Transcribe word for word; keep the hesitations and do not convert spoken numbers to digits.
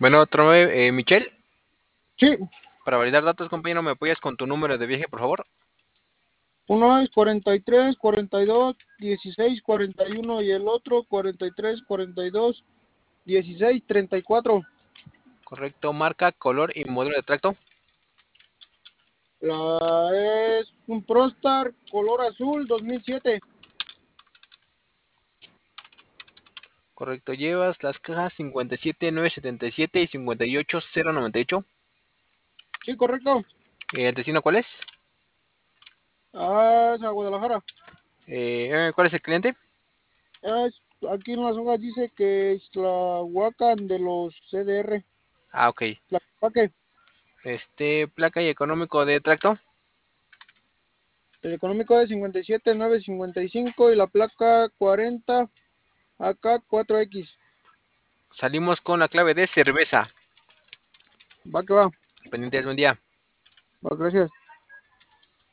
Bueno, otro nueve, eh, Michelle. Sí, Para validar datos, compañero, ¿me apoyas con tu número de viaje, por favor? uno es cuarenta y tres, cuarenta y dos, dieciséis, cuarenta y uno y el otro cuarenta y tres, cuarenta y dos, dieciséis, treinta y cuatro. Correcto, marca, color y modelo de tracto. La es un Prostar color azul dos mil siete. Correcto, llevas las cajas cincuenta y siete mil novecientos setenta y siete y cincuenta y ocho mil noventa y ocho. Sí, correcto. Eh, ¿El destino cuál es? Ah, es a Guadalajara. Eh, ¿Cuál es el cliente? Es, aquí en las hojas dice que es la Huacan de los C D R. Ah, ok. La Paque. Este, placa y económico de tracto. El económico es cincuenta y siete, novecientos cincuenta y cinco y la placa cuarenta A K cuatro X. Salimos con la clave de cerveza. Va que va. Pendientes, buen día. Va, gracias.